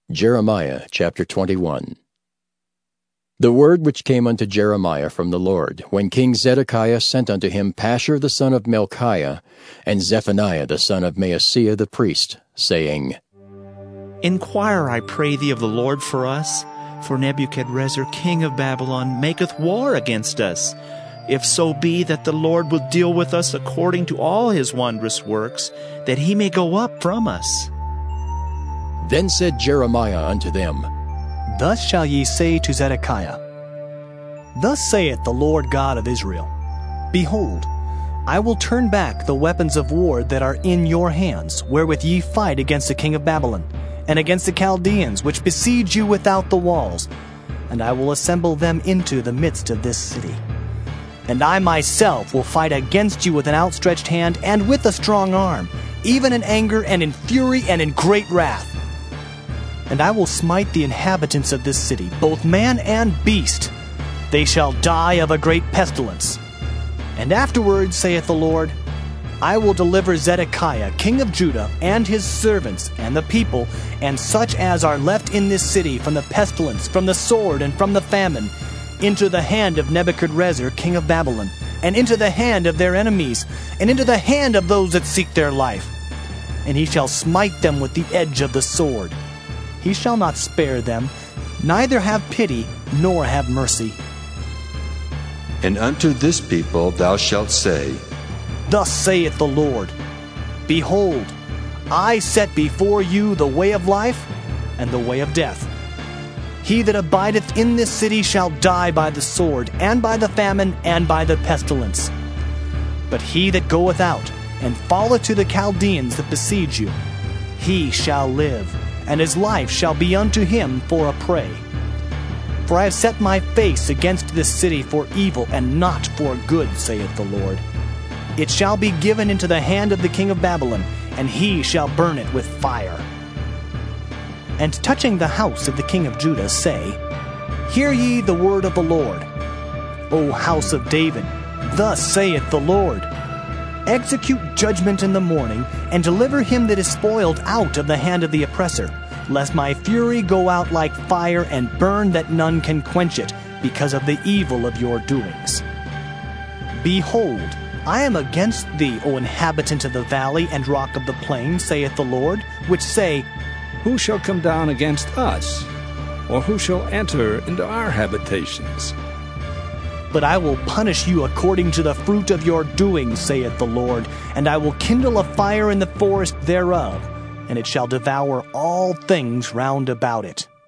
Jeremiah chapter 21. The word which came unto Jeremiah from the Lord, when King Zedekiah sent unto him Pashur the son of Melchiah, and Zephaniah the son of Maaseiah the priest, saying, Inquire, I pray thee, of the Lord for us, for Nebuchadrezzar king of Babylon maketh war against us. If so be that the Lord will deal with us according to all his wondrous works, that he may go up from us. Then said Jeremiah unto them, Thus shall ye say to Zedekiah, Thus saith the Lord God of Israel, Behold, I will turn back the weapons of war that are in your hands, wherewith ye fight against the king of Babylon, and against the Chaldeans, which besiege you without the walls, and I will assemble them into the midst of this city. And I myself will fight against you with an outstretched hand and with a strong arm, even in anger and in fury and in great wrath. And I will smite the inhabitants of this city, both man and beast. They shall die of a great pestilence. And afterward, saith the Lord, I will deliver Zedekiah, king of Judah, and his servants, and the people, and such as are left in this city, from the pestilence, from the sword, and from the famine, into the hand of Nebuchadrezzar, king of Babylon, and into the hand of their enemies, and into the hand of those that seek their life. And he shall smite them with the edge of the sword. He shall not spare them, neither have pity, nor have mercy. And unto this people thou shalt say, Thus saith the Lord, Behold, I set before you the way of life and the way of death. He that abideth in this city shall die by the sword, and by the famine, and by the pestilence. But he that goeth out, and falleth to the Chaldeans that besiege you, he shall live, and his life shall be unto him for a prey. For I have set my face against this city for evil, and not for good, saith the Lord. It shall be given into the hand of the king of Babylon, and he shall burn it with fire. And touching the house of the king of Judah, say, Hear ye the word of the Lord. O house of David, thus saith the Lord, Execute judgment in the morning, and deliver him that is spoiled out of the hand of the oppressor, lest my fury go out like fire and burn that none can quench it, because of the evil of your doings. Behold, I am against thee, O inhabitant of the valley and rock of the plain, saith the Lord, which say, Who shall come down against us? Or who shall enter into our habitations? But I will punish you according to the fruit of your doings, saith the Lord, and I will kindle a fire in the forest thereof, and it shall devour all things round about it.